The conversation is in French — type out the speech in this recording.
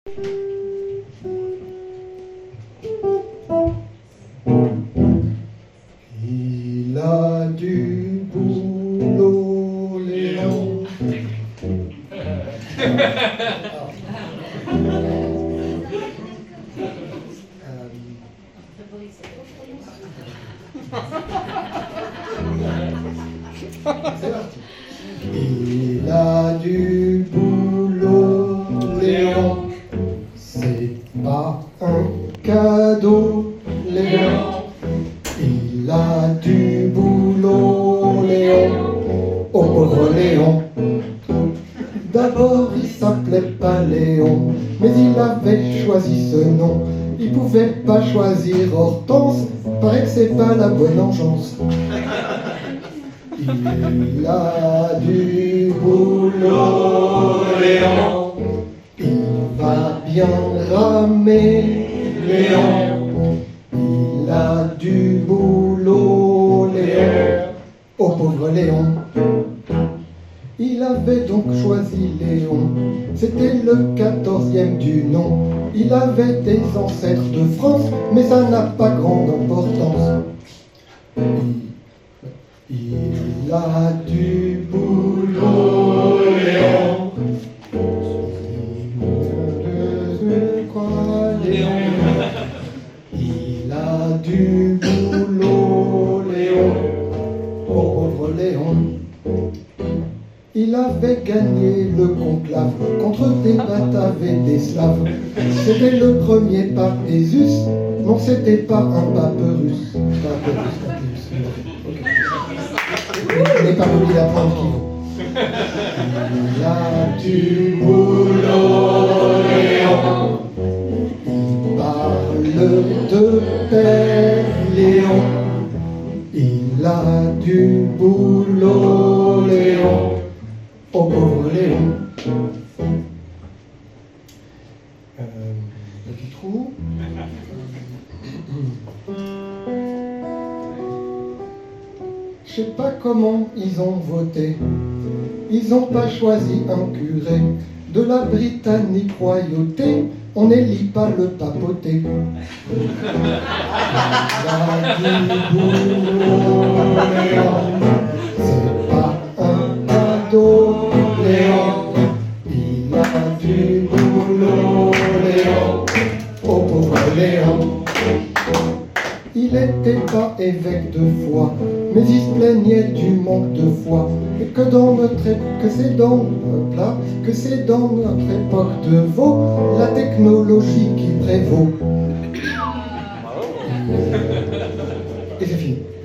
Il a du boulot, Léon. Il a du boulot, Léon. C'est pas un cadeau, Léon. Il a du boulot, Léon. Oh pauvre Léon. D'abord il s'appelait pas Léon, mais il avait choisi ce nom. Il pouvait pas choisir Hortense, paraît que c'est pas la bonne engeance. Il a du boulot, Léon. Il va bien ramer, Léon. Il a du boulot, Léon. Oh pauvre Léon. Il avait donc choisi Léon. C'était le 14e du nom. Il avait des ancêtres de France, mais ça n'a pas grande importance. Il a du boulot, Léon. Il a du boulot, Léon. Pauvre Léon. Il avait gagné le conclave contre des Bataves et des Slaves. C'était le premier pape Jésus. Non, c'était pas un pape russe. Il n'est pas voulu d'apprendre qui vaut. Il a du boulot, Léon. Il parle de Père Léon. Il a du boulot, Léon. Oh pauvre Léon. Petit trou. Je sais pas comment ils ont voté. Ils n'ont pas choisi un curé de la Britannique royauté. On n'élit pas le papauté. C'est pas un cadeau, Léon. Il a du boulot, Léon. Oh pauvre Léon. Il n'était pas évêque de foi, mais il se plaignait du manque de foi. Et que c'est dans notre époque de veau, la technologie qui prévaut. Et c'est fini.